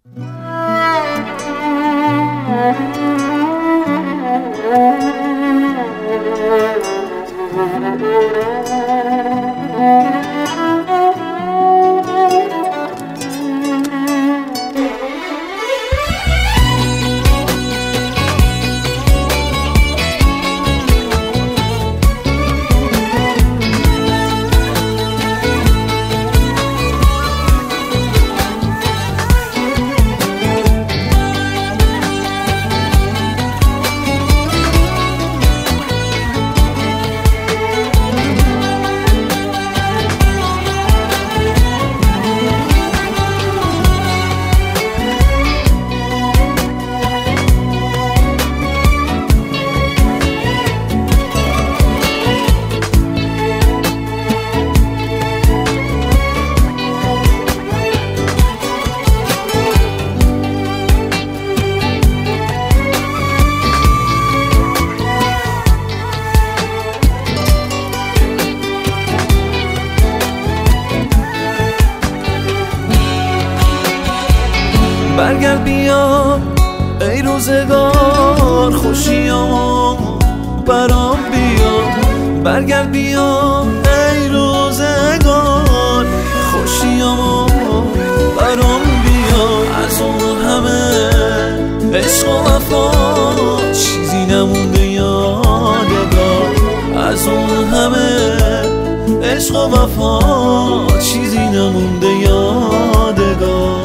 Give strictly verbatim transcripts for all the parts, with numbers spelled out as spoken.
برگرد بیا ای روزگار، خوشیامو برام بیا. برگرد بیا ای روزگار، خوشیامو برام بیا. از اون همه عشق و وفا چیزی نمونده یادگار. از اون همه عشق و وفا چیزی نمونده یادگار.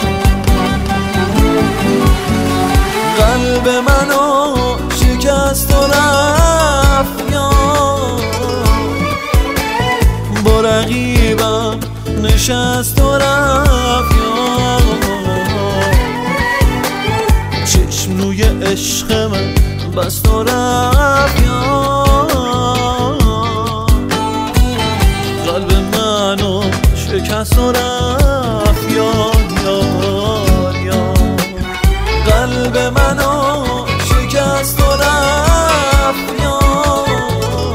قلب منو شکست و رفت یار، با رقیبم نشست و رفت یار. چشم روی عشق من بست و رفت یار. قلب منو شکست و رفت یار یار یار. قلب منو شکست و رفت یار،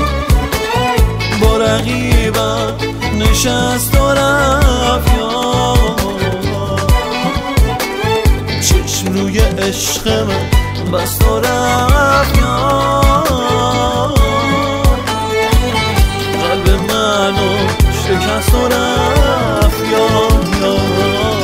با رقیبم نشست و رفت یار. چشم روی عشق من بست و رفت یار. قلب منو شکست و رفت یار یار.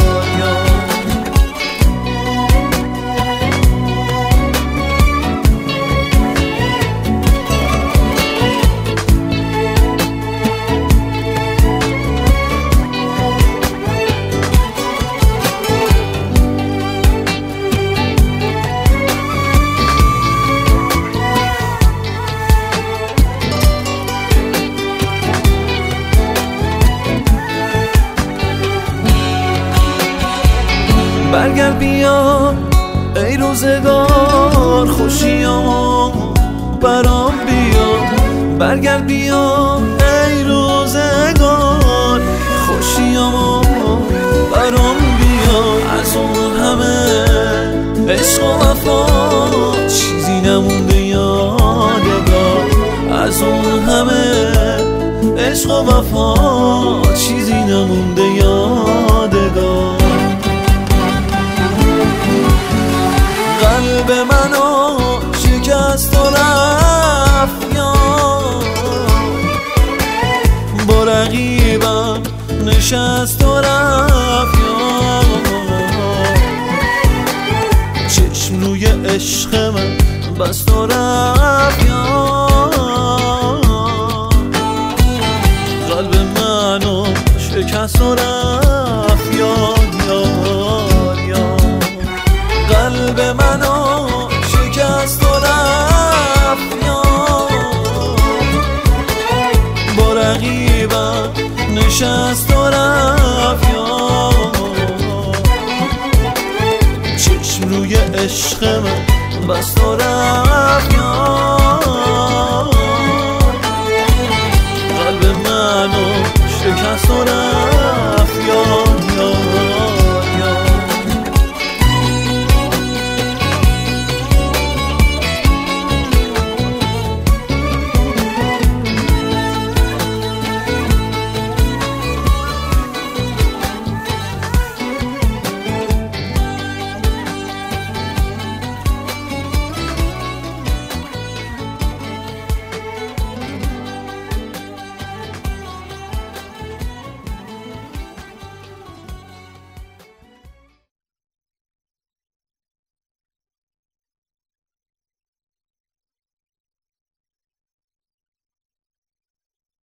برگرد بیا ای روزگار، خوشیامو برام بیا. برگرد بیا ای روزگار، خوشیامو برام بیا. از اون همه عشق و وفا چیزی نمونده یادگار. از اون همه عشق و وفا چیزی نمونده یادگار. قلب منو شکست و رفت یار، با رقیبم نشست و رفت یار. چشم روی عشق من بست و رفت یار. قلب منو شکست و رفت یار یار یار. قلب منو شکست و رفت یار، با رقیبم نشست و رفت یار. چشم روی عشق من بست و رفت